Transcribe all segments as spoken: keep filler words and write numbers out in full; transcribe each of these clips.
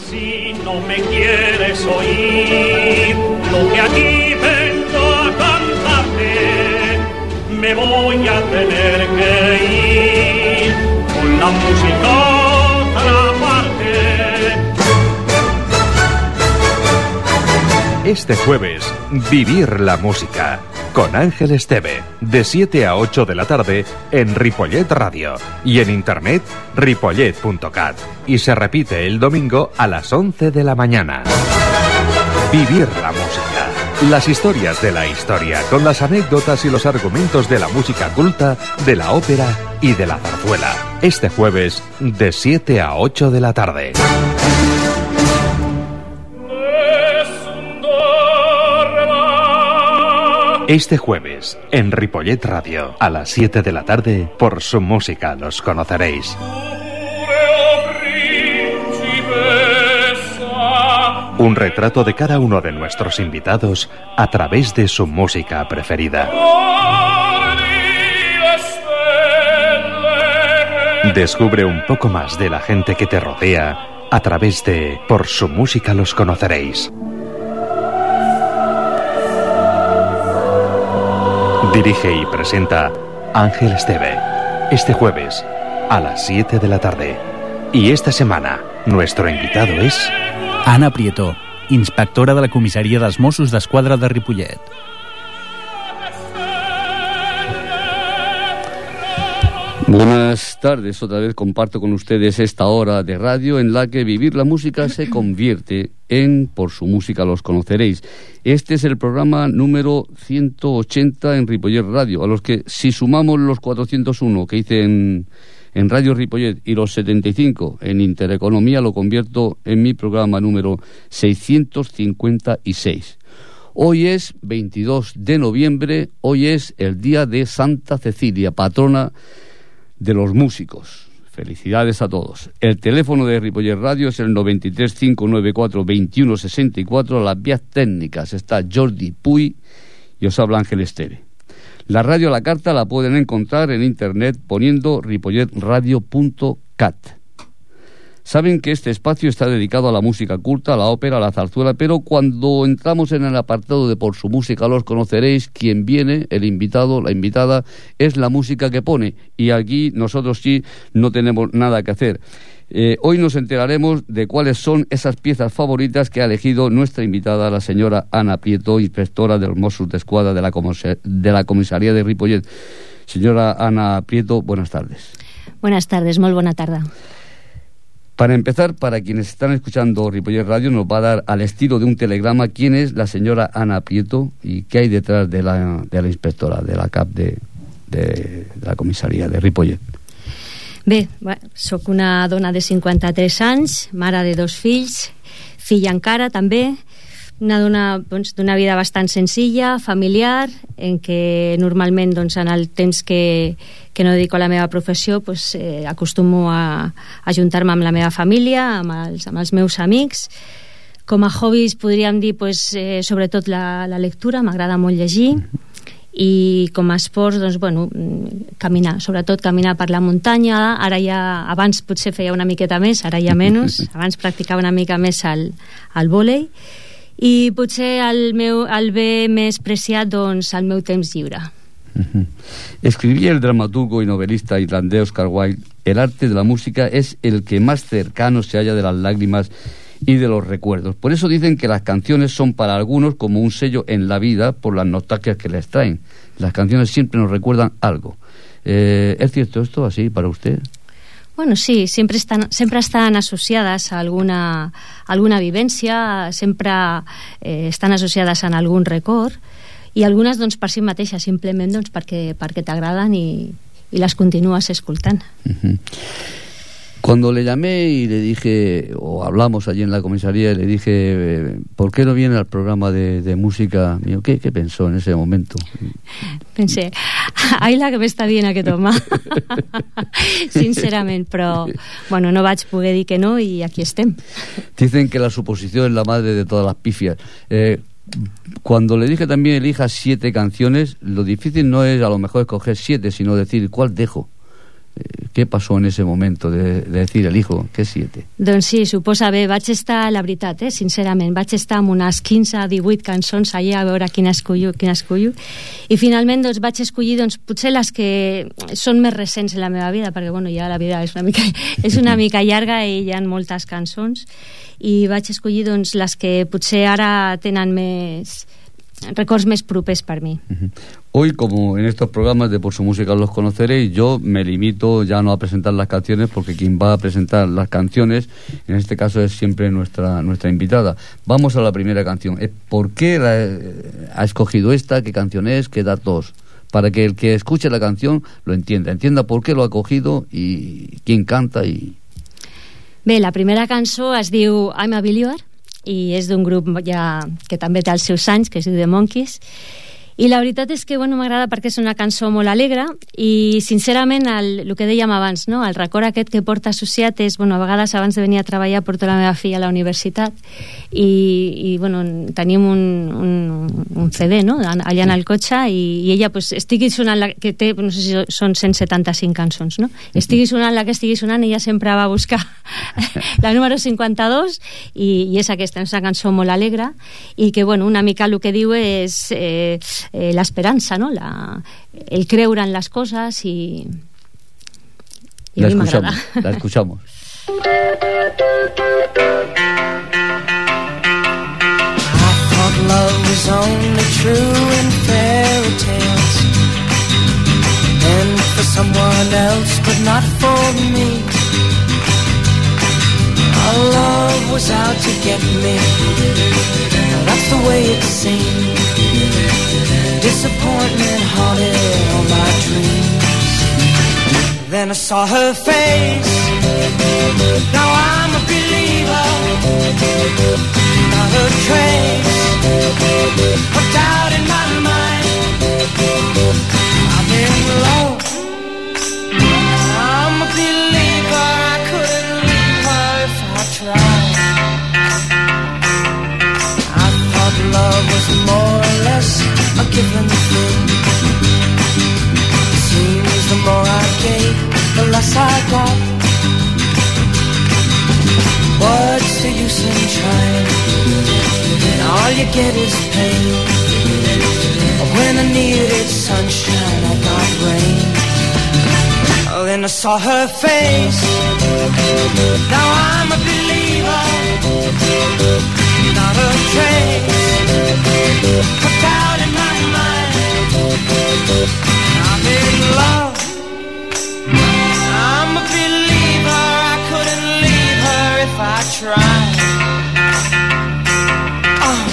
Si no me quieres oír lo que aquí vengo a cantarte, me voy a tener que ir con la música a otra parte. Este jueves, Vivir la Música, con Ángel Esteve, de siete a ocho de la tarde en Ripollet Radio y en internet ripollet punto cat, y se repite el domingo a las once de la mañana. Vivir la Música, las historias de la historia, con las anécdotas y los argumentos de la música culta, de la ópera y de la zarzuela. Este jueves, de siete a ocho de la tarde. Este jueves, en Ripollet Radio, a las siete de la tarde, por su música los conoceréis. Un retrato de cada uno de nuestros invitados a través de su música preferida. Descubre un poco más de la gente que te rodea a través de Por su música los conoceréis. Dirige y presenta Ángel Esteve. Este jueves, a las siete de la tarde. Y esta semana, nuestro invitado es... Ana Prieto, inspectora de la comisaría dels Mossos d'Esquadra de Ripollet. Buenas tardes, otra vez comparto con ustedes esta hora de radio en la que Vivir la Música se convierte en Por su música los conoceréis. Este es el programa número ciento ochenta en Ripollet Radio, a los que si sumamos los cuatrocientos uno que hice en, en Radio Ripollet y los setenta y cinco en Intereconomía, lo convierto en mi programa número seiscientos cincuenta y seis. Hoy es veintidós de noviembre, hoy es el día de Santa Cecilia, patrona de los músicos. Felicidades a todos. El teléfono de Ripollet Radio es el noventa y tres, cinco noventa y cuatro, veintiuno sesenta y cuatro. Las vías técnicas está Jordi Puy y os habla Ángel Esteve. La radio a la carta la pueden encontrar en internet poniendo ripollet radio punto cat. Saben que este espacio está dedicado a la música culta, a la ópera, a la zarzuela, pero cuando entramos en el apartado de Por su música los conoceréis, quien viene, el invitado, la invitada, es la música que pone, y aquí nosotros sí no tenemos nada que hacer. Eh, hoy nos enteraremos de cuáles son esas piezas favoritas que ha elegido nuestra invitada, la señora Ana Prieto, inspectora de los Mossos d'Esquadra de la, comis- de la comisaría de Ripollet. Señora Ana Prieto, buenas tardes. Buenas tardes, muy buena tarde. Para empezar, para quienes están escuchando Ripollet Radio, nos va a dar al estilo de un telegrama quién es la señora Ana Prieto y qué hay detrás de la, de la inspectora, de la C A P de, de, de la comisaria de Ripollet. Bé, soc una dona de cinquanta-tres anys, mare de dos fills, filla encara també, una dona doncs, d'una vida bastant senzilla, familiar, en què normalment doncs, en el temps que, que no dedico a la meva professió pues, eh, acostumo a, a juntar-me amb la meva família, amb els, amb els meus amics. Com a hobbies podríem dir pues, eh, sobretot la, la lectura, m'agrada molt llegir, i com a esports doncs, bueno, caminar, sobretot caminar per la muntanya. Ara ja, abans potser feia una miqueta més, ara ja menys, abans practicava una mica més el, el vòlei, i potser el, meu, el bé més preciat, doncs, el meu temps lliure. Uh-huh. Escribía el dramaturgo y novelista irlandés Oscar Wilde: el arte de la música es el que más cercano se halla de las lágrimas y de los recuerdos. Por eso dicen que las canciones son para algunos como un sello en la vida por las nostalgias que les traen. Las canciones siempre nos recuerdan algo. Eh, ¿Es cierto esto así para usted? Bueno, sí, sempre estan, sempre estan associades a alguna, alguna vivència, sempre eh, estan associades a algun record, i algunes doncs, per si mateixes, simplement doncs, perquè, perquè t'agraden i, i les continues escoltant. Uh-huh. Cuando le llamé y le dije, o hablamos allí en la comisaría, y le dije, ¿por qué no viene al programa de, de música? ¿Qué, ¿Qué pensó en ese momento? Pensé, ai la que m'està dient aquest home. Sincerament, però bueno, no vaig poder dir que no i aquí estem. Dicen que la suposición es la madre de todas las pifias. Eh, cuando le dije también elija siete canciones, lo difícil no es a lo mejor escoger siete, sino decir, ¿cuál dejo? Què passó en ese momento de, de decir el hijo, què siete? Doncs sí, suposa bé, vaig estar, la veritat, eh, sincerament, vaig estar amb unes quinze a divuit cançons allà a veure quina escollo, quina escollo, i finalment doncs, vaig escollir doncs, potser les que són més recents en la meva vida, perquè bueno, ja la vida és una mica, és una mica llarga i hi ha moltes cançons, i vaig escollir doncs, les que potser ara tenen més records més propers per mi. Uh-huh. Hoy, como en estos programas de Por su música los conoceréis, yo me limito ya no a presentar las canciones, porque quien va a presentar las canciones, en este caso es siempre nuestra nuestra invitada. Vamos a la primera canción. ¿Por qué la, eh, ha escogido esta? ¿Qué canción es? ¿Qué datos? Para que el que escuche la canción lo entienda, entienda por qué lo ha cogido y quién canta. Y... Bé, la primera cançó es diu I'm a Believer, i és d'un grup ja que també té els seus anys, que es diu The Monkees, i la veritat és que bueno, m'agrada perquè és una cançó molt alegre i sincerament el, el que dèiem abans, no? El record aquest que porta associat és, bueno, a vegades abans de venir a treballar porto la meva filla a la universitat i, i bueno, tenim un, un, un C D, no? Allà en el cotxe i, i ella pues, estigui sonant la, que té, no sé si són cent setanta-cinc cançons, no? Estigui sonant la que estigui sonant, ella sempre va a buscar la número cinquanta-dos i, i és aquesta, és una cançó molt alegre i que bueno, una mica el que diu és eh, Eh, la esperanza, ¿no? La, el creure en las cosas y, y la escuchamos, la escuchamos. I thought love was only true in fairy tales and for someone else but not for me. Our love was out to get me, that's the way it seemed. Disappointment haunted all my dreams. Then I saw her face. Now I'm a believer. Not a trace of doubt in my mind. I'm in love. I'm a believer. I couldn't leave her if I tried. I thought love was more or less a given thing. Seems the more I gave, the less I got. What's the use in trying? And all you get is pain. When I needed sunshine, I got rain. Oh, then I saw her face. Now I'm a believer. Not a trace of doubt in my mind. I'm in love. I'm a believer. I couldn't leave her if I tried. Oh.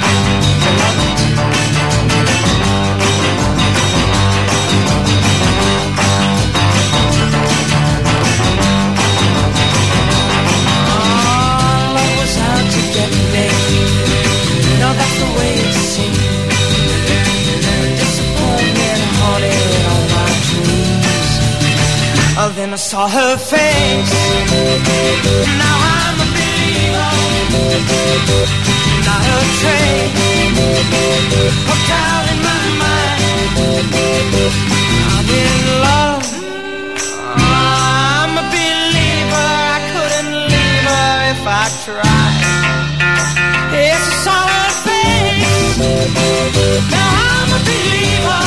Oh, love was out to get me. No, that's the way it seemed. Oh, then I saw her face. Now I'm a believer. Not a trace of doubt in my mind. I'm in love. I'm a believer. I couldn't leave her if I tried. Yes, I saw her face. Now I'm a believer.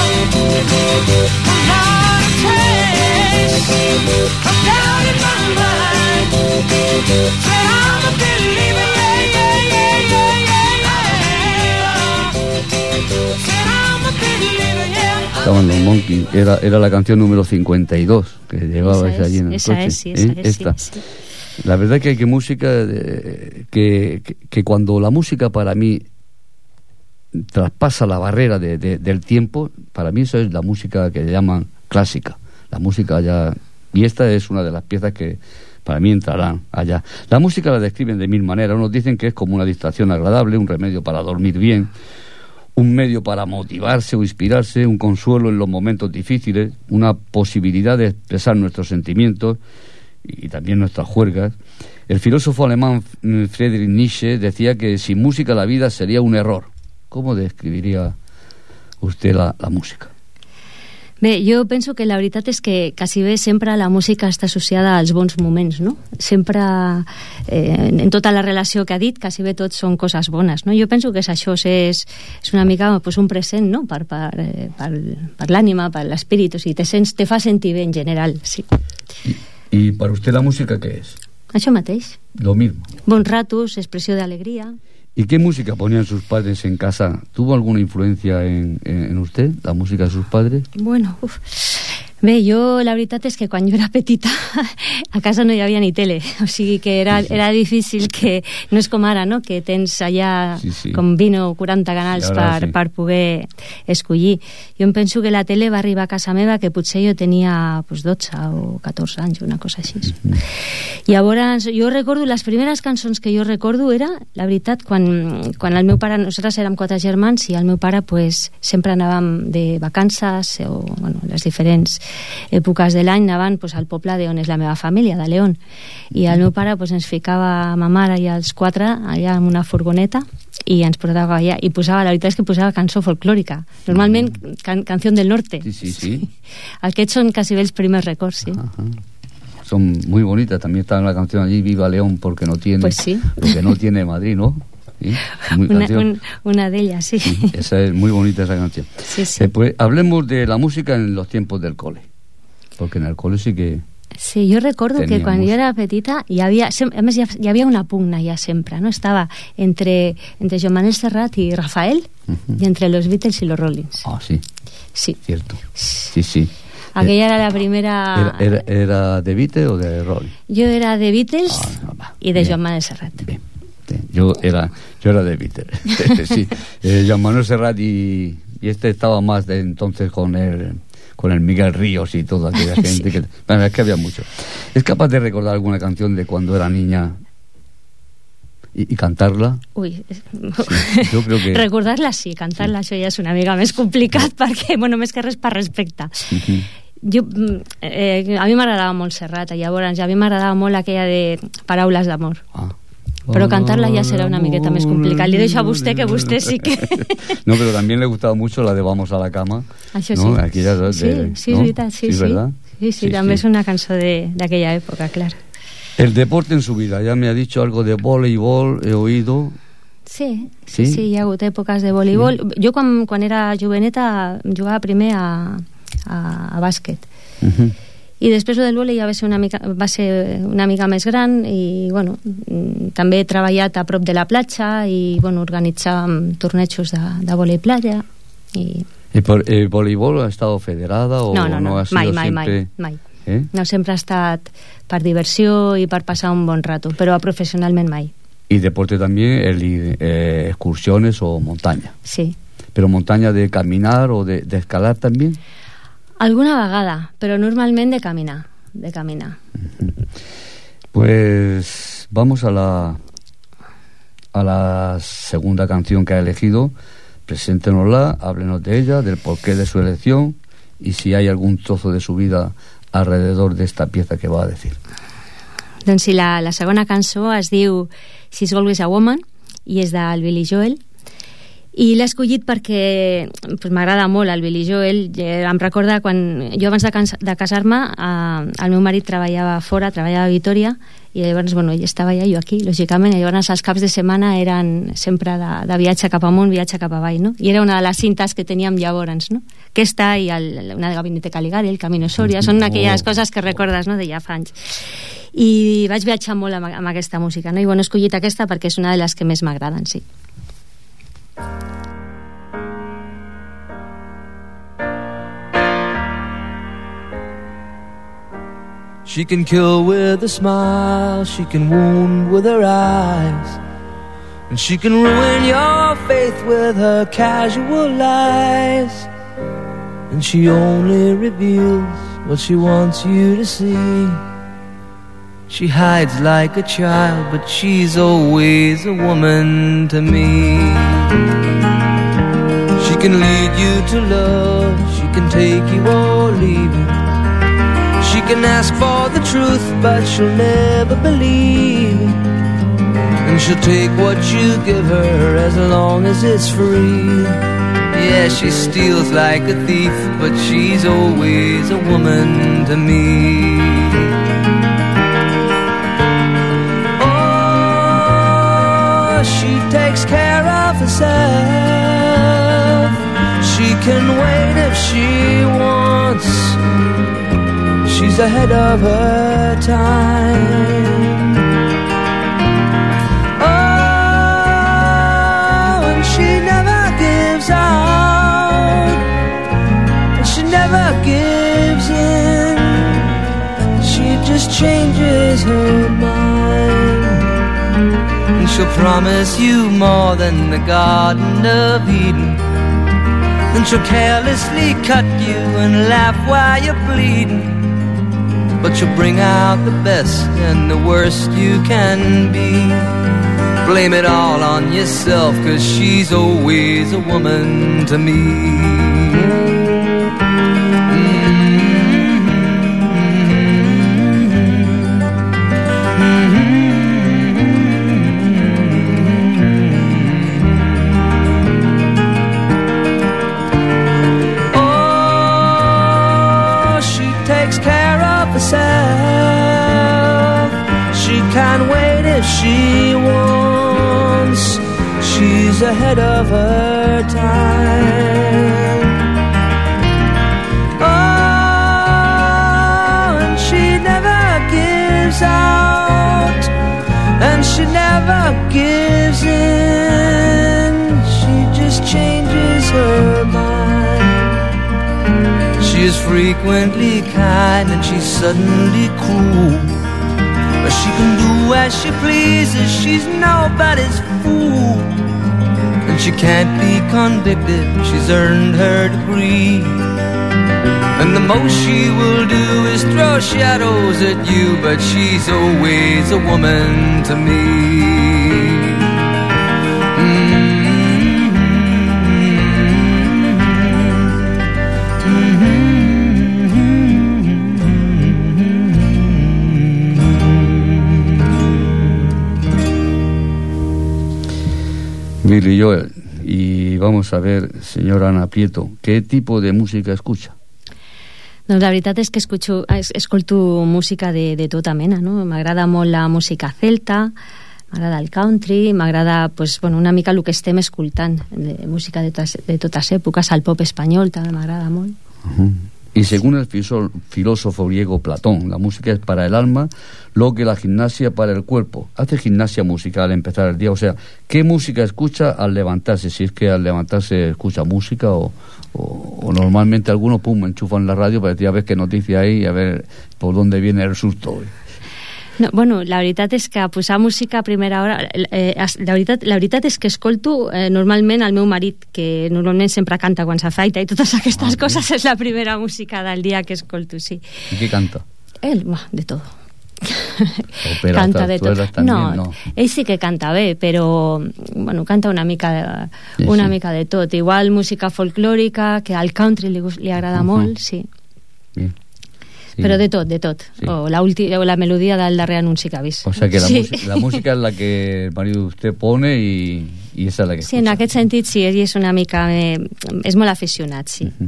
Not a trace of doubt in my mind. Said I'm a believer, yeah, yeah, yeah, yeah, yeah, yeah. Said I'm a believer, yeah. Estaban los Monkees, era, era la canción número cincuenta y dos que llevabais allí en el esa coche. Es, sí, esa ¿Eh? es, Esta. sí, sí. La verdad que hay que música eh, que, que, que cuando la música para mí traspasa la barrera de, de, del tiempo, para mí eso es la música que llaman clásica. La música ya... Y esta es una de las piezas que para mí entrarán allá. La música la describen de mil maneras. Unos dicen que es como una distracción agradable, un remedio para dormir bien, un medio para motivarse o inspirarse, un consuelo en los momentos difíciles, una posibilidad de expresar nuestros sentimientos y también nuestras juergas. El filósofo alemán Friedrich Nietzsche decía que sin música la vida sería un error. ¿Cómo describiría usted la, la música? Bé, jo penso que la veritat és que quasi bé sempre la música està associada als bons moments, no? Sempre, eh, en tota la relació que ha dit, quasi bé tot són coses bones, no? Jo penso que és això, és, és una mica pues, un present, no? Per, per, eh, per, per l'ànima, per l'espírit, o sigui, te, sents, te fa sentir bé en general, sí. I, ¿Y para usted la música qué es? Això mateix. Lo mismo. Bons ratos, expressió d'alegria. ¿Y qué música ponían sus padres en casa? ¿Tuvo alguna influencia en, en, en usted, la música de sus padres? Bueno, uf. Bé, jo la veritat és que quan jo era petita a casa no hi havia ni tele, o sigui que era, sí, sí. era difícil, que no és com ara, no? Que tens allà sí, sí. com vint o quaranta canals per, sí. per poder escollir. Jo em penso que la tele va arribar a casa meva que potser jo tenia pues, dotze o catorze anys, una cosa així. Mm-hmm. Llavors, jo recordo, les primeres cançons que jo recordo era, la veritat, quan, quan el meu pare, nosaltres érem quatre germans i el meu pare pues, sempre anàvem de vacances o bueno, les diferents èpoques de l'any anaven pues, al poble d'on és la meva família, de León, i el meu pare pues, ens ficava a ma mare i als quatre allà en una furgoneta i ens portava allà, i posava, la veritat és que posava cançó folclòrica, normalment can, Canció del Norte. Sí, sí, sí. Aquests són quasi bé els primers records, sí. Ajá. Son muy bonitas, también está en la canción allí, Viva León, porque no tiene, pues sí. porque no tiene Madrid, ¿no? ¿Sí? Muy una, un, una de ellas, sí. sí. Esa es muy bonita esa canción. Sí, sí. Eh, pues hablemos de la música en los tiempos del cole, porque en el cole sí que... Sí, jo recordo que quan jo era petita hi havia, a més hi havia una pugna ja sempre, no? Estava entre, entre Joan Manuel Serrat i Rafael uh-huh. i entre los Beatles y los Rollins. Ah, sí. Sí. Cierto. Sí, sí. Aquella era la primera... ¿Era, era, era de Beatles o de Rollins? Jo era de Beatles ah, no, va. y de Bien. Joan Manuel Serrat. Bien. Yo era, yo era de Beatles. Sí. Eh, Joan Manuel Serrat y, y este estaba más de entonces con el... con el Miguel Ríos y toda aquella gente. Sí. que, bueno, es que había mucho. ¿Es capaz de recordar alguna canción de cuando era niña y, y cantarla? Uy, sí, yo creo que... Recordar-la sí, cantar-la sí. Això ja és una mica més complicat perquè, bueno, més que res per respecte. Uh-huh. Jo, eh, a mi m'agradava molt Serrat, llavors a mi m'agradava molt aquella de Paraules d'amor. Ah. Pero cantarla ya será una miqueta más complicada. Le dejo a usted que usted sí que... No, pero también le gustaba mucho la de Vamos a la cama. Això ¿no? sí. Aquella de, sí, sí, ¿no? Es veritat, sí, sí. ¿verdad? Sí, sí, sí, també sí. És una cançó d'aquella època, claro. El deporte en su vida, ya me ha dicho algo de voleibol, he oído... Sí, sí, sí, sí hi ha hagut èpoques de voleibol. Sí. Jo quan, quan era joveneta jugava primer a, a, a bàsquet. Uh-huh. I després del vòlei ja va ser, una mica, va ser una mica més gran i bueno, també he treballat a prop de la platja i bueno, organitzàvem tornejos de, de vòlei playa i... ¿El, el voleibol ha estado federada o no, no, no, no ha sido mai, mai, siempre... mai, mai. ¿Eh? No, sempre ha estat per diversió i per passar un bon rato, però professionalment mai. ¿Y deporte también, el, eh, excursiones o montaña? Sí. ¿Pero montaña de caminar o de, de escalar también? Alguna vegada, però normalment de caminar, de caminar. Pues vamos a la a la segunda canción que ha elegido. Preséntenosla, háblenos de ella, del porqué de su elección y si hay algún trozo de su vida alrededor de esta pieza que va a decir. Doncs sí, la, la segona cançó es diu She's Always a Woman i és del Billy Joel. I l'he escollit perquè pues, m'agrada molt el Billy Joel. Em recorda quan jo abans de, de casar-me eh, el meu marit treballava fora, treballava a Vitoria i llavors bueno, ell estava allà, jo aquí, lògicament, i llavors els caps de setmana eren sempre de, de viatge cap amunt, viatge cap avall, no? I era una de les cintes que teníem llavors, no? Aquesta i el, una de Gabinete Caligari, el Camino Soria, són aquelles oh. coses que recordes, no?, de ja fa anys. I vaig viatjar molt amb, amb aquesta música, no? I bueno, he escollit aquesta perquè és una de les que més m'agraden, sí. She can kill with a smile, she can wound with her eyes, and she can ruin your faith with her casual lies. And she only reveals what she wants you to see. She hides like a child, but she's always a woman to me. She can lead you to love, she can take you or leave you. She can ask for the truth, but she'll never believe. And she'll take what you give her as long as it's free. Yeah, she steals like a thief, but she's always a woman to me. Oh, she takes care of herself. She can wait if she wants. She's ahead of her time. Oh, and she never gives out, and she never gives in. She just changes her mind, and she'll promise you more than the Garden of Eden. Then she'll carelessly cut you and laugh while you're bleeding. But she'll bring out the best and the worst you can be. Blame it all on yourself, 'cause she's always a woman to me. She can wait if she wants. She's ahead of her time. Oh, and she never gives out, and she never gives in. She just changes her mind. She is frequently kind and she's suddenly cruel. But she can do as she pleases, she's nobody's fool. And she can't be convicted, she's earned her degree. And the most she will do is throw shadows at you, but she's always a woman to me. Billy Joel. Y vamos a ver, señora Ana Prieto, ¿qué tipo de música escucha? Doncs la veritat és que escucho, escolto música de, de tota mena, no? M'agrada molt la música celta, m'agrada el country, m'agrada pues, bueno, una mica el que estem escoltant, de música de totes, de totes èpoques, el pop espanyol també m'agrada molt. Uh-huh. Y según el filósofo griego Platón, la música es para el alma lo que la gimnasia para el cuerpo. Hace gimnasia musical al empezar el día. O sea, ¿qué música escucha al levantarse? Si es que al levantarse escucha música o, o, o normalmente algunos pum, enchufan la radio para decir a ver qué noticia hay, a ver por dónde viene el susto. No, bueno, la veritat és que posar música a primera hora, eh, la, veritat, la veritat és que escolto eh, normalment el meu marit, que normalment sempre canta quan s'afaita i totes aquestes ah, coses, sí. És la primera música del dia que escolto, sí. ¿Y qué canta? Él, bah, de todo. Opera, canta de tot. No, no, ell sí que canta bé, però bueno, canta una mica de, una sí. mica de tot. Igual música folclòrica, que al country li, li agrada uh-huh. molt, sí. Bien. Sí. Però de tot, de tot. Sí. O, la ulti, o la melodia del darrer anunci que ha vist. O sea que la, sí. música, la música es la que el marido de usted pone y, y esa es la que sí, escucha. En aquest sentit sí, ell és una mica eh, és molt aficionat, sí. Uh-huh.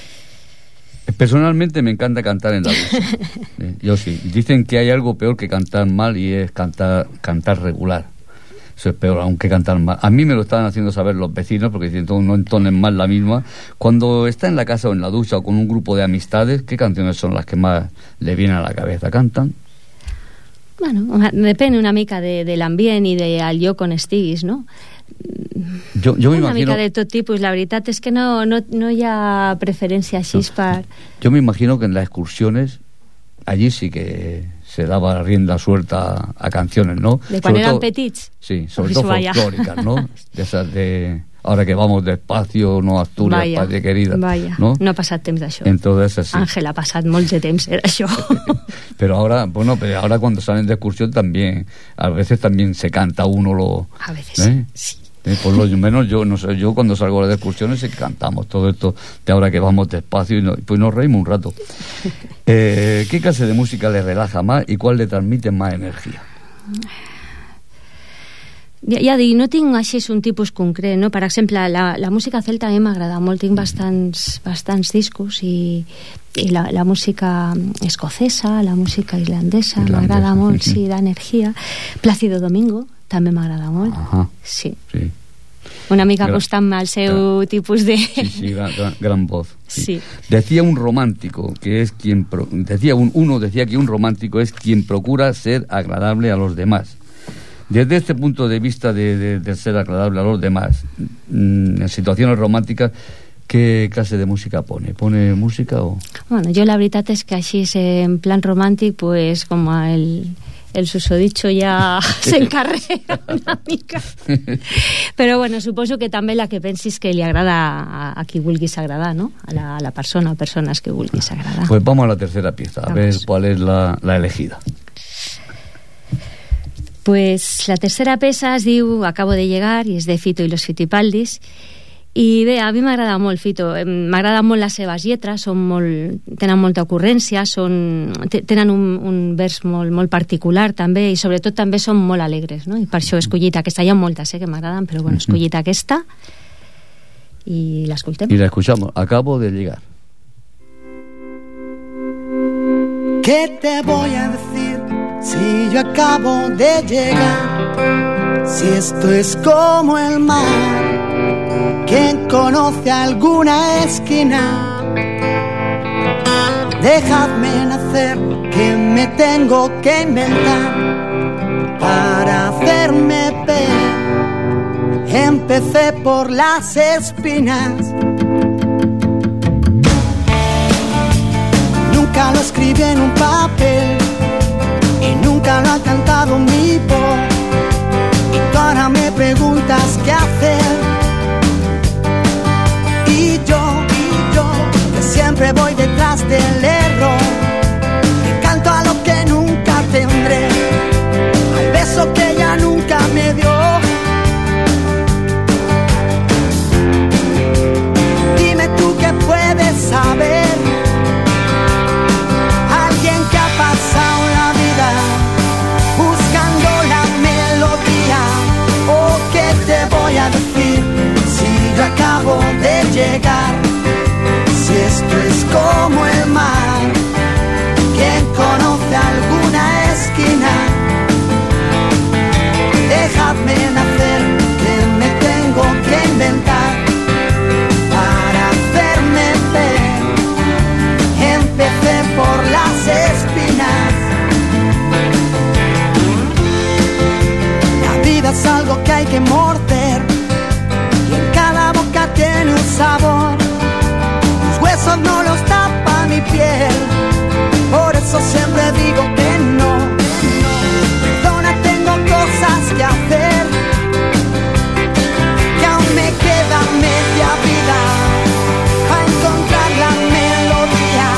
Personalmente me encanta cantar en la ducha. eh, yo sí. Dicen que hay algo peor que cantar mal y es cantar, cantar regular. Eso es peor, aunque cantar mal. A mí me lo estaban haciendo saber los vecinos, porque dicen, no entonen mal la misma. Cuando está en la casa o en la ducha o con un grupo de amistades, ¿qué canciones son las que más le vienen a la cabeza? ¿Cantan? Bueno, depèn una mica de, de l'ambient i del lloc on estiguis, no? Jo, jo una imagino... mica de tot tipus. La veritat és que no, no, no hi ha preferència així no. per... Yo me imagino que en las excursiones allí sí que se daba rienda suelta a canciones, ¿no? De quan sobre eran todo, petits. Sí, sobre todo folclóricas, ¿no? De esas de... Ahora que vamos despacio, no Asturias, vaya, patria querida. Vaya, ¿no? no ha passat temps d'això. Entonces, así. Ángel ha passat molt de temps d'això. Pero ahora, bueno, pero ahora cuando salen de excursión también, a veces también se canta uno lo... A veces, ¿eh? sí. Eh, por lo menos yo, no sé, yo cuando salgo de excursiones sí que cantamos todo esto de ahora que vamos despacio y no, pues nos reímos un rato. Eh, ¿Qué clase de música le relaja más y cuál le transmite más energía? Ja, ja dic, no tinc així un tipus concret, no? Per exemple, la, la música celta a mi m'agrada molt, tinc bastants, bastants discos i, i la, la música escocesa, la música islandesa, m'agrada molt, sí, d'energia. Plácido Domingo també m'agrada molt. Ajá. Sí. Sí. Una mica Gra- acostant-me al seu Gra- tipus de... Sí, sí, gran, gran, gran voz. Sí. Sí. Decía un romántico que es quien pro- decía un, uno decía que un romántico es quien procura ser agradable a los demás. Desde este punto de vista de, de, de ser agradable a los demás, mm, en situaciones románticas, ¿qué clase de música pone? ¿Pone música o...? Bueno, jo la veritat és que així, en plan romàntic, pues, com el, el susodicho ja s'encarrega una mica. Però bueno, suposo que també la que pensis que li agrada a, a qui vulguis agradar, ¿no? A la, a la persona o persones que vulguis agradar. Pues vamos a la tercera pieza, a Vamos. ver cuál es la, la elegida. Pues la tercera peça es diu Acabo de llegar i és de Fito i los Fitipaldis. I bé, a mi m'agrada molt Fito, m'agrada molt les seves lletres, són molt, tenen molta ocurrència, són, tenen un, un vers molt, molt particular també, i sobretot també són molt alegres, no? I per això he escollit aquesta, hi ha moltes eh, que m'agraden, però bueno, he escollit aquesta i l'escoltem. Y la escuchamos, Acabo de llegar. ¿Qué te voy a decir si yo acabo de llegar? Si esto es como el mar, ¿quién conoce alguna esquina? Dejadme nacer, que me tengo que inventar para hacerme ver. Empecé por las espinas. Nunca lo escribí en un papel y nunca lo ha cantado mi voz. Y tú ahora me preguntas qué hacer. Y yo, y yo, que siempre voy detrás del error, que canto a lo que nunca tendré, al beso que ella nunca me dio. Dime tú qué puedes saber, alguien que ha pasado la vida buscando la melodía. Oh, ¿qué te voy a decir si yo acabo de llegar? Si esto es como el mar, ¿quién conoce alguna esquina? Dejadme nacer, que me tengo que inventar para hacerme ver. Empecé por las espinas. La vida es algo que hay que morder y en cada boca tiene un sabor. Los huesos no los tapa mi piel, por eso siempre digo que no. Perdona, tengo cosas que hacer, que aún me queda media vida a encontrar la melodía.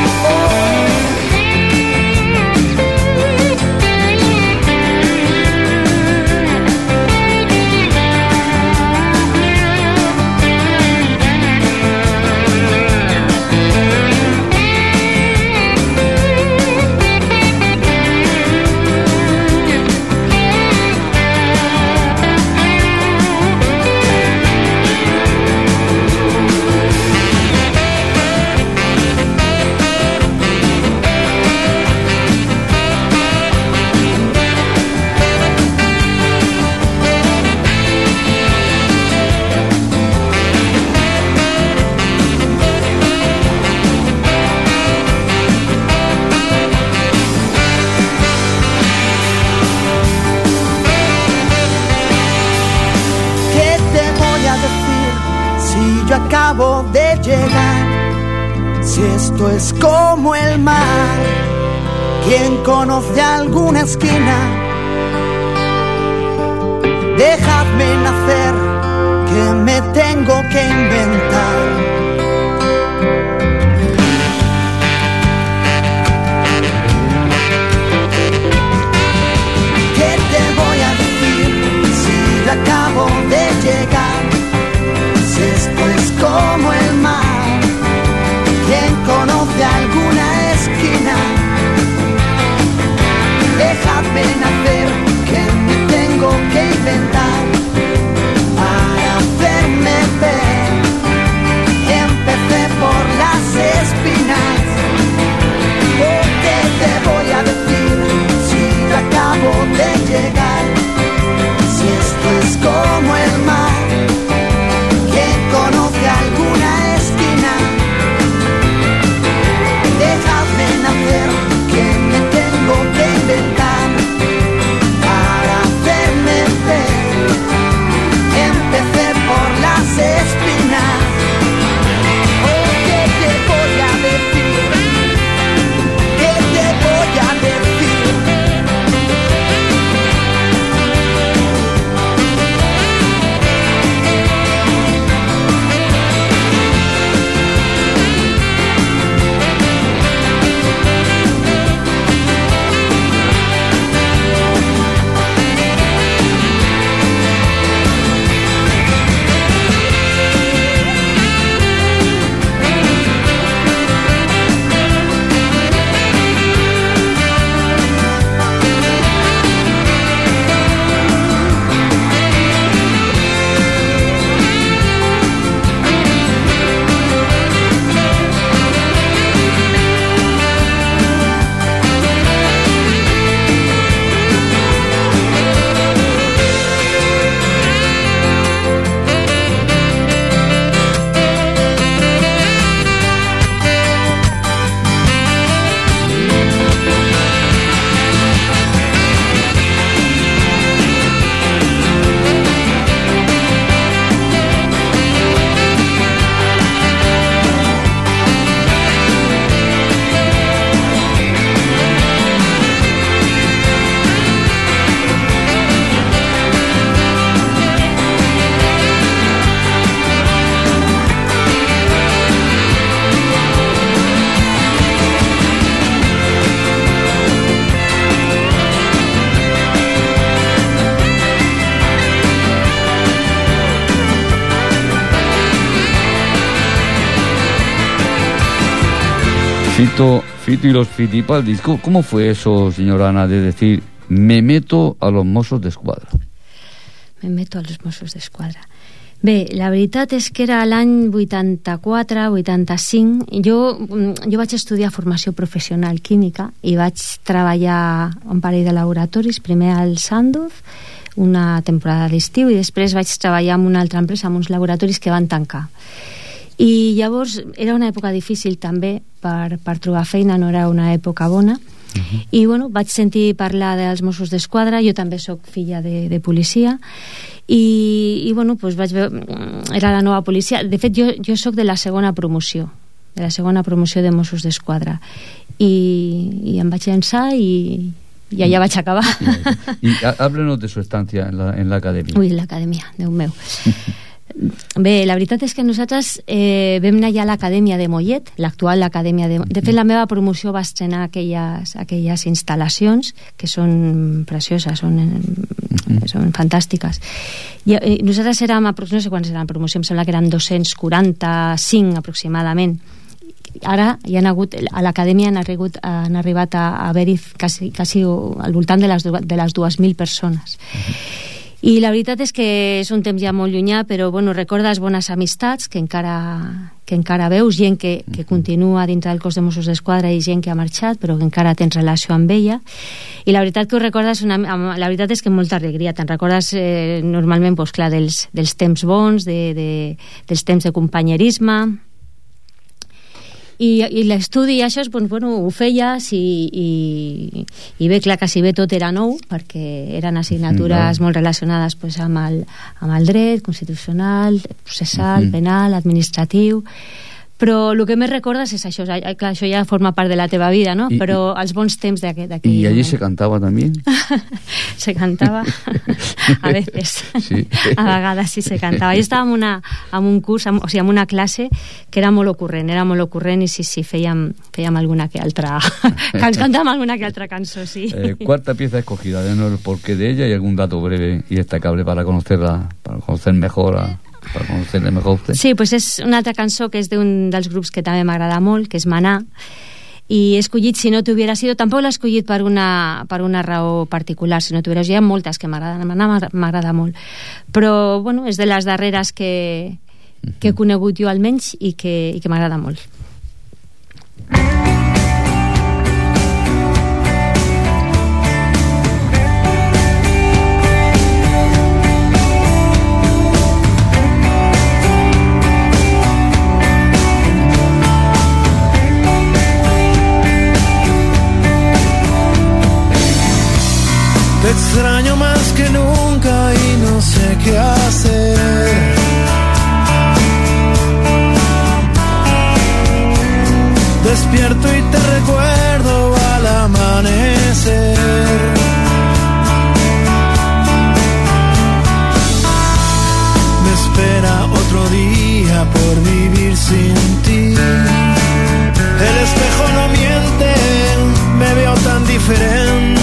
Yo acabo de llegar. Si esto es como el mar, ¿quién conoce alguna esquina? Dejadme nacer, que me tengo que inventar. ¿Qué te voy a decir si yo acabo de llegar? Si esto es como el mar, ¿quién conoce alguna esquina? Dejadme nacer, que me tengo que inventar Fito, Fito y los Fitipaldis. ¿Cómo fue eso, señora Ana, de decir, me meto a los Mossos d'Esquadra? Me meto a los Mossos d'Esquadra. Bé, la veritat és que era l'any vuitanta-quatre vuitanta-cinc. Jo, jo vaig estudiar formació professional química i vaig treballar un parell de laboratoris, primer al Sandoz, una temporada d'estiu, i després vaig treballar en una altra empresa, en uns laboratoris que van tancar. I llavors era una època difícil també per, per trobar feina, no era una època bona. Uh-huh. I bueno, vaig sentir parlar dels Mossos d'Esquadra, jo també sóc filla de, de policia, i, i bueno, pues vaig veure, era la nova policia. De fet, jo, jo sóc de la segona promoció, de la segona promoció de Mossos d'Esquadra, i, i em vaig llançar i, i allà vaig acabar. I háblenos de su estancia en la, en la acadèmia. Ui, l'acadèmia, Déu meu. Bé, la veritat és que nosaltres eh, vam anar ja a l'acadèmia de Mollet, l'actual acadèmia de... De fet, la meva promoció va estrenar aquelles, aquelles instal·lacions que són precioses, són, mm-hmm. són fantàstiques. I, i nosaltres érem, no sé quants eren promoció, em sembla que eren dos-cents quaranta-cinc aproximadament. Ara hi han hagut, a l'acadèmia han arribat, han arribat a, a haver-hi quasi, quasi al voltant de les, de les dues mil persones. Mm-hmm. I la veritat és que és un temps ja molt llunyà, però bueno, recordes bones amistats que encara, que encara veus, gent que, que continua dintre del cos de Mossos d'Esquadra i gent que ha marxat però que encara tens relació amb ella, i la veritat que ho recordes una, la veritat és que amb molta alegria te'n recordes eh, normalment pues, clar, dels, dels temps bons, de, de, dels temps de companyerisme. I, i l'estudi i això doncs, bueno, ho feies i, i, i bé, clar que si bé tot era nou perquè eren assignatures no. molt relacionades pues, amb, el, amb el dret constitucional, processal, uh-huh. penal, administratiu, però el que més recordes és això, clar, això ja forma part de la teva vida, no? I, però els bons temps d'aquell moment. ¿Y allí se cantaba también? Se cantava a veces, sí. A vegades sí se cantava. Jo estava en, una, en un curs, en, o sigui, en una classe que era molt ocurrent, era molt ocurrent i sí, sí, fèiem, fèiem alguna que altra que ens cantàvem alguna que altra cançó, sí. Eh, cuarta pieza escogida, denos el porqué de ella y algún dato breve y destacable para conocerla, para conocer mejor a... per conocerle mejor a usted. Sí, pues és una altra cançó que és d'un dels grups que també m'agrada molt, que és Maná, i he escollit Si no t'hubiera sido, tampoc l'he escollit per una, per una raó particular, Si no t'hubiera sido, hi ha moltes que m'agraden, Maná m'agrada molt, però bueno, és de les darreres que, que he conegut jo almenys i que, i que m'agrada molt. Te extraño más que nunca y no sé qué hacer. Despierto y te recuerdo al amanecer. Me espera otro día por vivir sin ti. El espejo no miente, me veo tan diferente.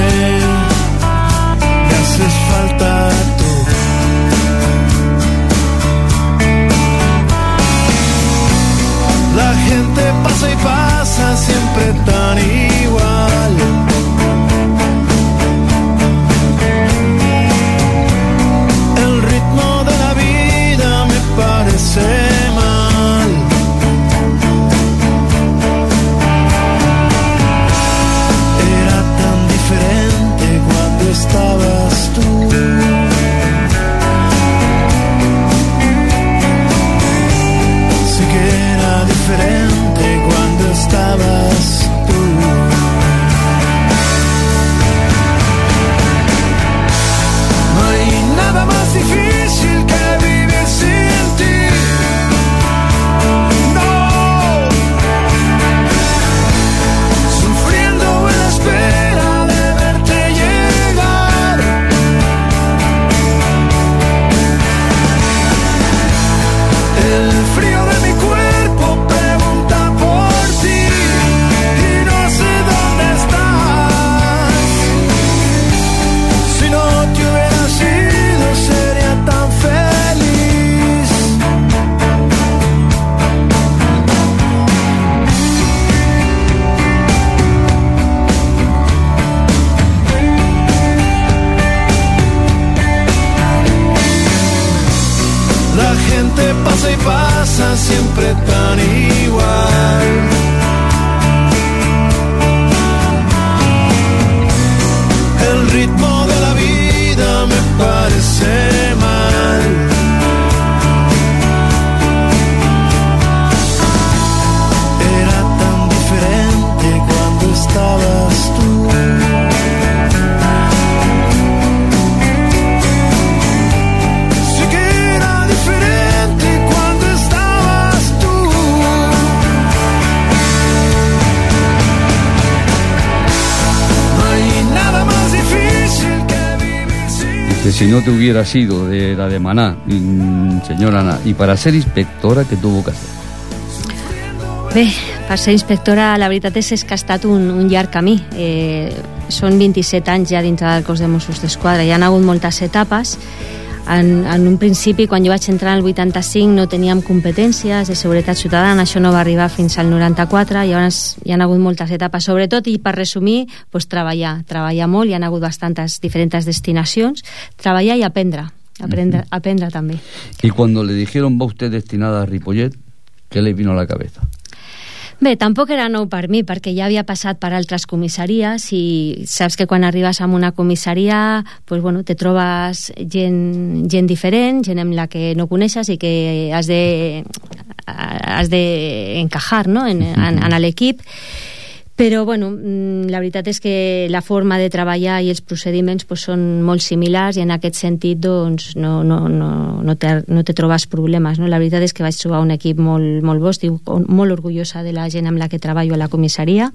Haces falta tú. La gente pasa y pasa te pasa y pasa siempre tan igual. El ritmo de la vida me parece mal. Era tan diferente cuando estabas tú. Sí que era diferente cuando estabas tú. No hay nada más difícil que vivir sin... Que si no te hubiera sido de la de Maná, mm, señora Ana, y para ser inspectora, ¿qué tuvo que hacer? Bé, per ser inspectora, la veritat és, és que ha estat un, un llarg camí. Eh, són vint-i-set anys ja dintre del cos de Mossos d'Esquadra. Hi ha hagut moltes etapes. En, en un principi, quan jo vaig entrar en el vuitanta-cinc, no teníem competències de seguretat ciutadana. Això no va arribar fins al noranta-quatre. Llavors hi ha hagut moltes etapes. Sobretot, i per resumir, pues, treballar. Treballar molt. Hi ha hagut bastantes diferents destinacions. Treballar i aprendre. Aprendre, uh-huh. aprendre també. Y cuando le dijeron, va usted destinada a Ripollet, ¿qué le vino a la cabeza? Bé, tampoc era nou per mi, perquè ja havia passat per altres comissaries i saps que quan arribes a una comissaria pues, bueno, te trobes gent, gent diferent, gent amb la que no coneixes i que has de, has de encajar, no? en, en, en l'equip. Però, bueno, la veritat és que la forma de treballar i els procediments pues, són molt similars i en aquest sentit doncs, no, no, no, no, te, no te trobes problemes. No? La veritat és que vaig trobar un equip molt, molt bo, estic molt orgullosa de la gent amb la que treballo a la comissaria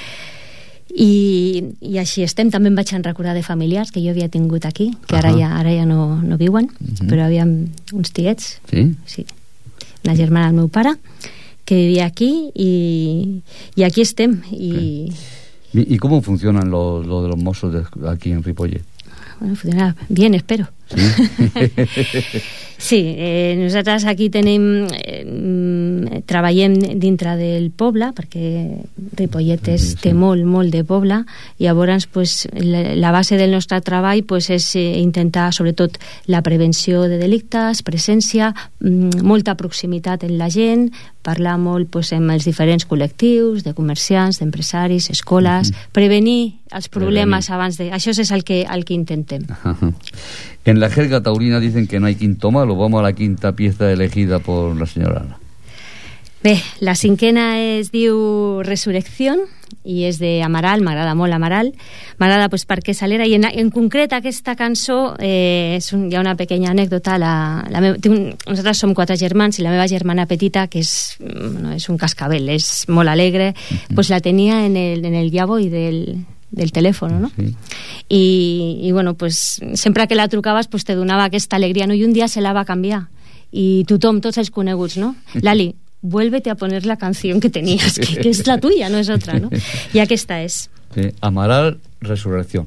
i, i així estem. També em vaig recordar de familiars que jo havia tingut aquí, que ara ja, ara ja no, no viuen, uh-huh. però havíem uns tiets, sí? Sí. Una germana del meu pare, que vivía aquí y, y aquí estem. Y, ¿Y, y cómo funcionan los lo de los mozos de aquí en Ripollet? Bueno, funciona bien, espero. Sí, sí eh, nosaltres aquí tenim eh, treballem dintre del poble perquè Ripollet és, sí, sí. té molt, molt de poble i llavors pues, la, la base del nostre treball pues, és eh, intentar sobretot la prevenció de delictes, presència, mm, molta proximitat en la gent, parlar molt pues, amb els diferents col·lectius de comerciants, d'empresaris, escoles, uh-huh. prevenir els problemes prevenir. abans de... Això és el que, el que intentem. Uh-huh. En la jerga taurina dicen que no hay quinto malo. Vamos a la quinta pieza elegida por la señora Ana. Bé, la cinquena es diu Resurrección i és de Amaral, m'agrada molt Amaral. M'agrada pues, perquè s'alera i en, en concret aquesta cançó eh, és un, hi ha una pequeña anècdota. La, la meva, un, nosaltres som quatre germans i la meva germana petita, que és, no, és un cascabel, és molt alegre, uh-huh. pues la tenia en el, en el llavo i del... del telèfon, no? Sí. I, i bueno, pues, sempre que la trucaves pues, te donava aquesta alegria, no? I un dia se la va canviar i tothom, tots els coneguts, no? Lali, vuélvete a poner la canción que tenías, que, que es la tuya, no es otra, ¿no? Y aquesta és. Sí. Amaral, Resurrección.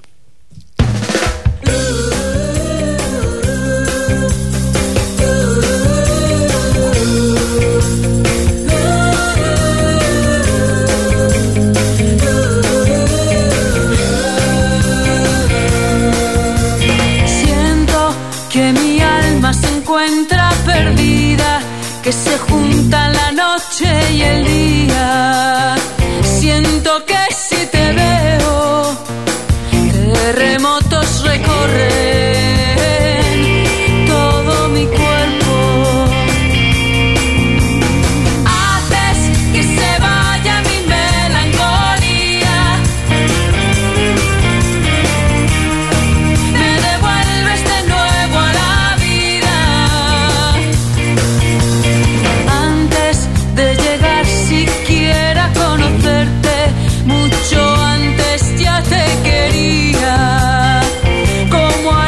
Encuentra perdida, que se juntan la noche y el día. Siento que si te veo, terremotos recorren todo mi cuerpo. Haces que se vaya mi melancolía. Me devuelves de nuevo a la de llegar siquiera a conocerte, mucho antes ya te quería, como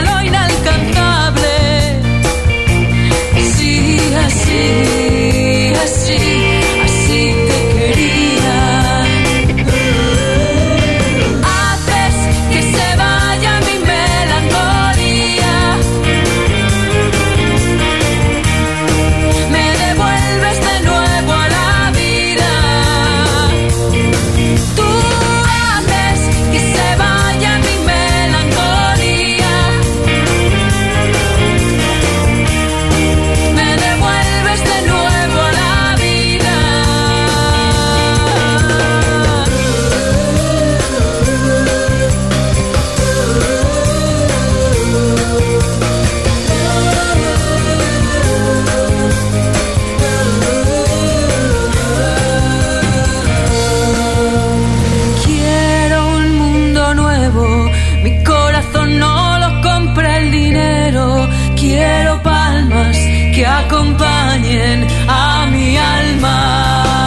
que acompañen a mi alma.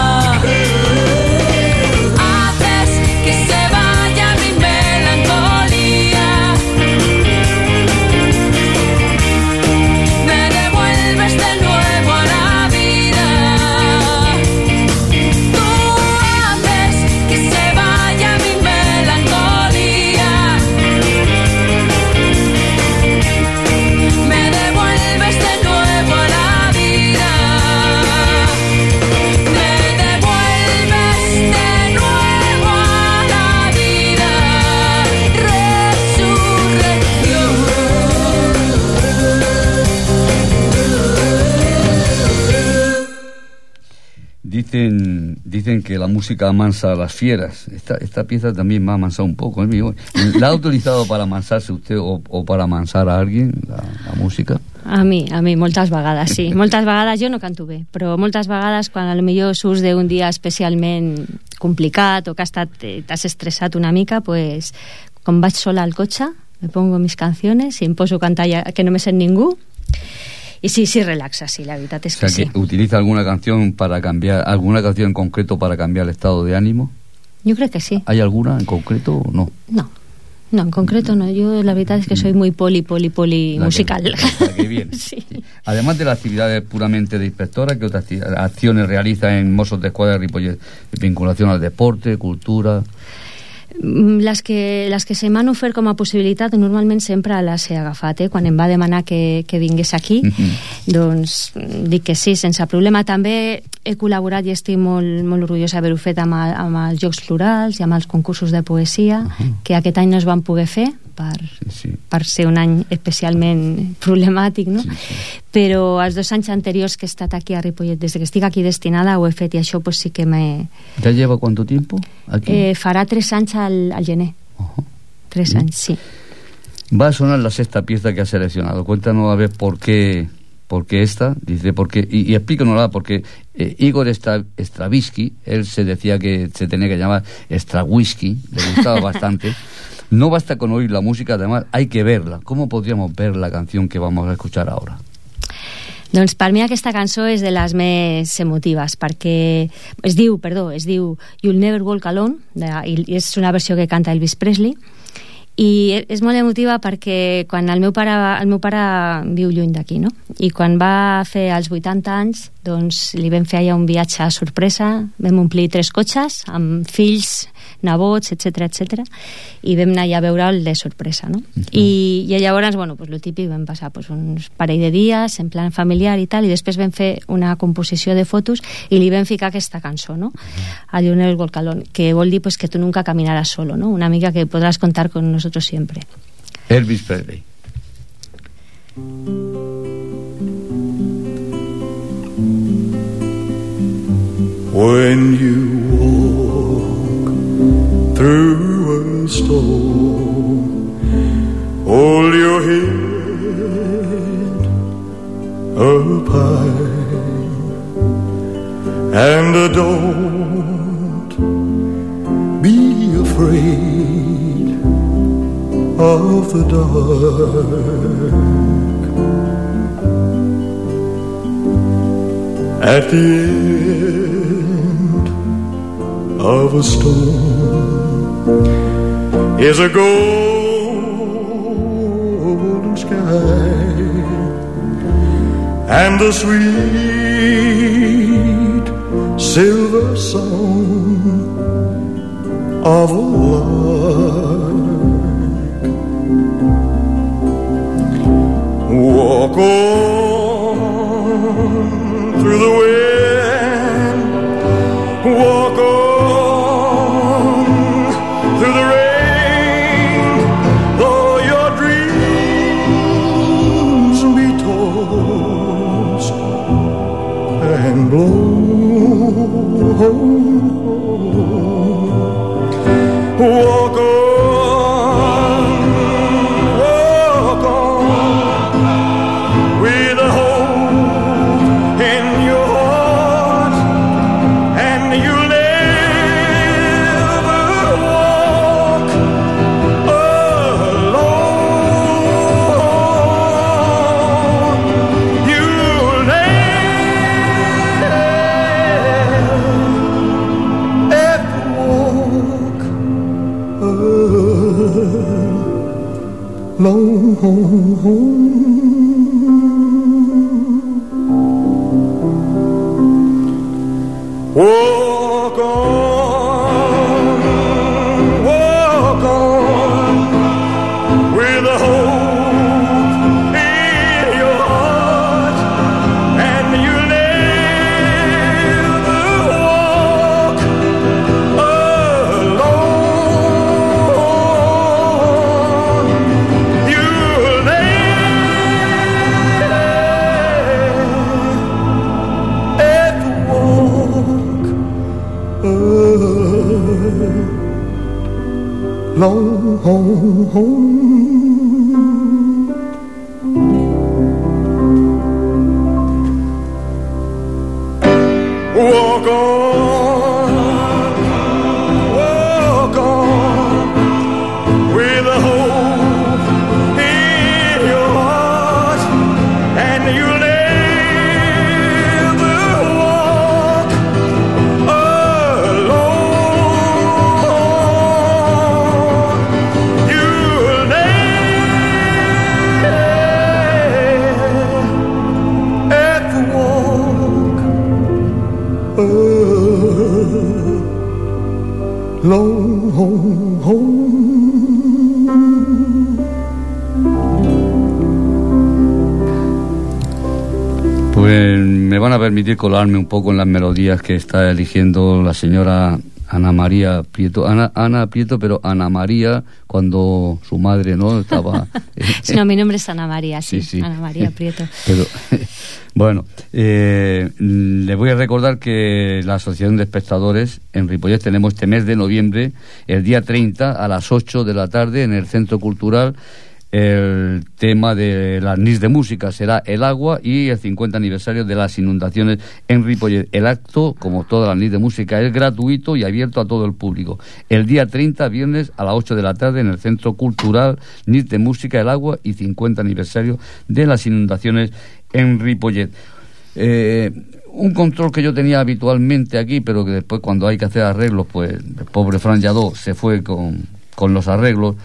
Dicen, dicen que la música amansa a las fieras. Esta, esta pieza también me ha amansado un poco, ¿eh? ¿La ha utilizado para amansarse usted o, o para amansar a alguien, la, la música? A mi, a mi, moltes vegades, sí. Moltes vegades, jo no canto bé, però moltes vegades quan a lo millor surts d'un dia especialment complicat o que has estat, t'has estressat una mica, pues, quan vaig sola al cotxe, me pongo mis canciones i em poso a cantar ja, que no me sent ningú. Y sí, sí relaxa, sí, la verdad es que, o sea, que sí. ¿Utiliza alguna canción para cambiar, alguna canción en concreto para cambiar el estado de ánimo? Yo creo que sí. ¿Hay alguna en concreto o no? No, no, en concreto no. Yo la verdad es que soy muy poli, poli, poli la musical. Que, la que viene. Sí. Sí. Además de las actividades puramente de inspectora, ¿qué otras acciones realiza en Mossos d'Esquadra de Ripollet? Vinculación al deporte, cultura... Les que, les que se m'han ofert com a possibilitat normalment sempre les he agafat, eh? Quan em va demanar que, que vingués aquí, mm-hmm. doncs dic que sí, sense problema. També he col·laborat i estic molt, molt orgullosa d'haver-ho fet amb, el, amb els Jocs Florals i amb els concursos de poesia, uh-huh. que aquest any no es van poder fer per, sí, sí. per ser un any especialment problemàtic, no? Sí, sí. Però els dos anys anteriors que he estat aquí a Ripollet, des que estic aquí destinada, ho he fet i això pues sí que me... ¿Ya lleva cuánto tiempo aquí? Eh, farà tres anys al, al gener. Uh-huh. Tres sí. anys, sí. Va a sonar la sexta pieza que ha seleccionado. Cuéntanos a ver por qué, por qué esta, dice, porque, y, y explícanosla, porque eh, Igor Stravinsky, él se decía que se tenía que llamar Strawinsky, le gustaba bastante. No basta con oír la música, además hay que verla. ¿Cómo podríamos ver la canción que vamos a escuchar ahora? Doncs per mi aquesta cançó és de les més emotives, perquè es diu, perdó, es diu You'll Never Walk Alone, de, i és una versió que canta Elvis Presley, i és molt emotiva perquè quan el meu pare, el meu pare viu lluny d'aquí, no? I quan va fer els vuitanta anys, doncs li vam fer allà un viatge a sorpresa, vam omplir tres cotxes amb fills, nebots, etcètera, etcètera, i vam anar allà a veure'l de sorpresa, no? Uh-huh. I, i llavors, bueno, pues, lo típic, vam passar pues, uns parell de dies en plan familiar i tal, i després vam fer una composició de fotos i li vam ficar aquesta cançó, no? A Lionel Volcalón, que vol dir pues, que tu nunca caminarás solo, no? Una amiga que podrás contar con nosotros siempre. Elvis Presley. When you walk through a storm, hold your head up high and don't be afraid of the dark. At the end of a storm is a golden sky and the sweet silver song of a lark. Walk on through the wind, walk on through the rain, though your dreams be tossed and blown. Walk on, walk on with a hope in your heart, and you'll never walk alone. You'll Walk on, walk on, with a hope in your heart, and you never walk alone. You'll never walk alone. Walk on, walk on, with a hope in your heart, and you'll never walk alone. You'll never walk Pues me van a permitir colarme un poco en las melodías que está eligiendo la señora Ana María Prieto. Ana, Ana Prieto, pero Ana María cuando su madre no estaba... Sí, no, mi nombre es Ana María, sí, Sí, sí. Ana María Prieto. Pero, bueno, eh, le voy a recordar que la Asociación de Espectadores en Ripollet tenemos este mes de noviembre, el día treinta a las ocho de la tarde en el Centro Cultural. El tema de las N I S de música será el agua y el cincuenta aniversario de las inundaciones en Ripollet. El acto, como todas las N I S de música, es gratuito y abierto a todo el público. El día treinta, viernes, a las ocho de la tarde en el Centro Cultural N I S de música, el agua y cincuenta aniversario de las inundaciones en Ripollet. Eh, un control que yo tenía habitualmente aquí, pero que después cuando hay que hacer arreglos, pues el pobre Fran Lladó se fue con, con los arreglos.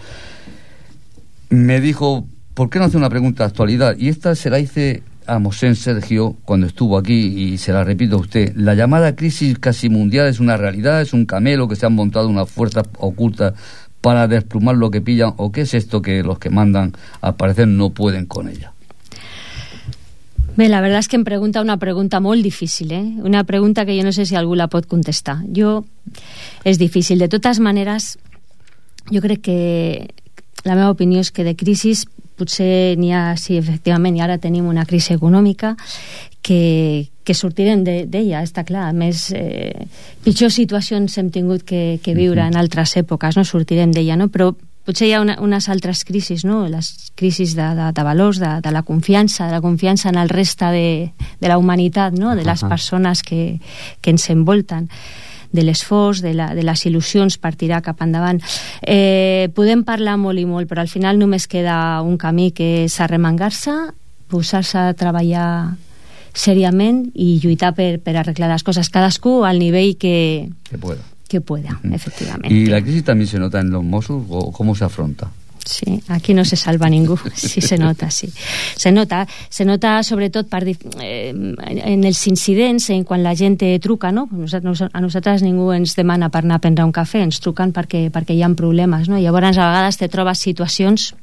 Me dijo, ¿por qué no hace una pregunta de actualidad? Y esta se la hice a Mosén Sergio cuando estuvo aquí y se la repito a usted. La llamada crisis casi mundial es una realidad, es un camelo que se han montado unas fuerzas ocultas para desplumar lo que pillan, o qué es esto que los que mandan al parecer no pueden con ella. Bé, la verdad es que em pregunta una pregunta molt difícil, eh? Una pregunta que jo no sé si algú la pot contestar. Jo, és difícil. De totes maneres, jo crec que la meva opinió és que de crisis potser n'hi ha, sí, efectivament, i ara tenim una crisi econòmica que, que sortirem d'ella, està clar. A més, eh, pitjors situacions hem tingut que, que viure en altres èpoques, no? Sortirem d'ella, no? Però potser hi ha una, unes altres crisis, no? Les crisis de, de, de valors, de, de la confiança, de la confiança en el reste de, de la humanitat, no? De les persones que, que ens envolten, de l'esforç, de, la, de les il·lusions per tirar cap endavant. Eh, podem parlar molt i molt, però al final només queda un camí, que és arremangar-se, posar-se a treballar seriament i lluitar per, per arreglar les coses, cadascú al nivell que, que pueda, que pueda uh-huh. efectivamente. ¿Y la crisis también se nota en los Mossos o cómo se afronta? Sí, aquí no se salva ningú, sí se nota, sí. Se nota, se nota sobretot per, eh, en els incidents, en quan la gent truca, no? A nosaltres ningú ens demana per anar a prendre un cafè, ens truquen perquè, perquè hi ha problemes, no? Llavors a vegades te trobes situacions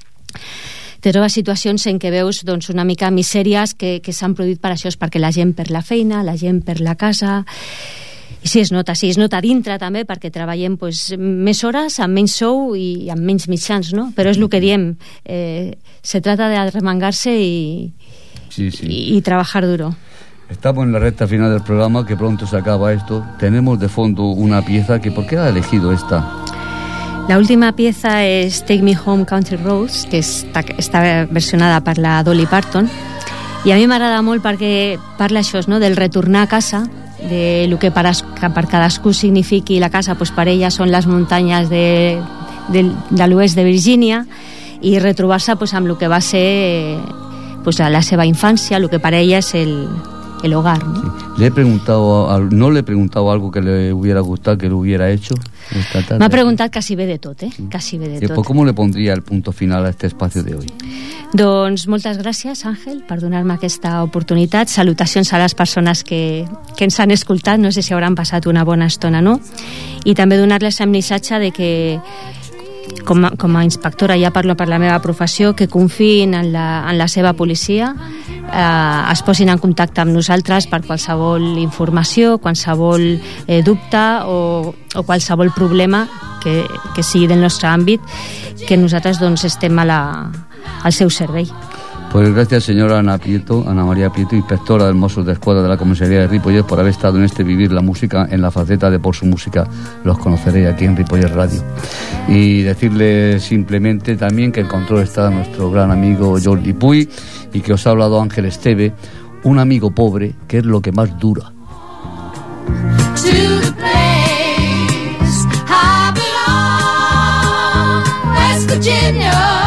te trobes situacions en què veus doncs, una mica misèries que, que s'han produït per això, és perquè la gent per la feina, la gent per la casa. I sí, es nota, sí, es nota dintre també, perquè treballem pues, més hores, amb menys sou i amb menys mitjans, no? Però és el que diem, eh, se trata de arremangar-se y, sí, sí. y, y trabajar duro. Estamos en la recta final del programa, que pronto se acaba esto. Tenemos de fondo una pieza que, ¿por qué ha elegido esta? La última pieza és Take Me Home Country Roads, que està, està versionada per la Dolly Parton, i a mi m'agrada molt perquè parla això, no? Del retornar a casa, de lo que per, que per cadascú signifiqui la casa, pues per ella són les muntanyes de, de, de l'oest de Virgínia, i retrobar-se pues, amb el que va ser pues, la seva infància, el que per ella és el, el hogar, ¿no? Sí. Le he preguntado, no le he preguntado algo que le hubiera gustado que lo hubiera hecho esta tarde. M'ha preguntat quasi bé de tot, eh? Sí. Quasi bé de tot. tot. ¿Cómo le pondría el punto final a este espacio de hoy? Doncs moltes gràcies, Àngel, per donar-me aquesta oportunitat. Salutacions a les persones que, que ens han escoltat, no sé si hauran passat una bona estona, no? I també donar-les el missatge de que com a, com a inspectora, ja parlo per la meva professió, que confiïn en la, en la seva policia, eh, es posin en contacte amb nosaltres per qualsevol informació, qualsevol eh, dubte o, o qualsevol problema que, que sigui del nostre àmbit, que nosaltres doncs estem a la, al seu servei. Pues gracias, señora Ana Prieto, Ana María Prieto, inspectora del Mossos de Escuadra de la Comisaría de Ripollet, por haber estado en este Vivir la Música en la faceta de Por su Música. Los conoceréis aquí en Ripollet Radio. Y decirle simplemente también que en control está nuestro gran amigo Jordi Puy y que os ha hablado Ángel Esteve, un amigo pobre, que es lo que más dura. To the place I belong, West Virginia.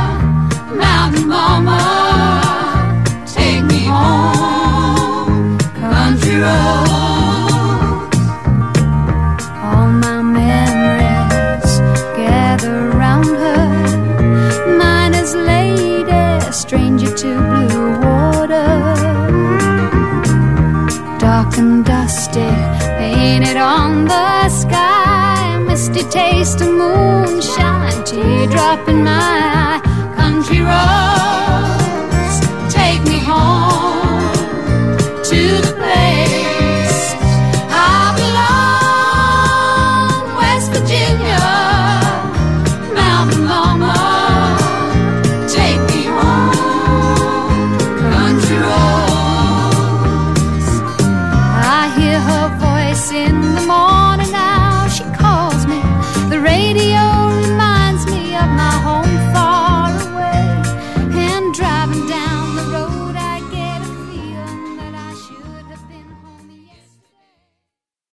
Mama, take me home, country roads. All my memories gather round her. Mine is lady, stranger to blue water. Dark and dusty, painted on the sky. Misty taste of moonshine, teardrop in my eye. Country road.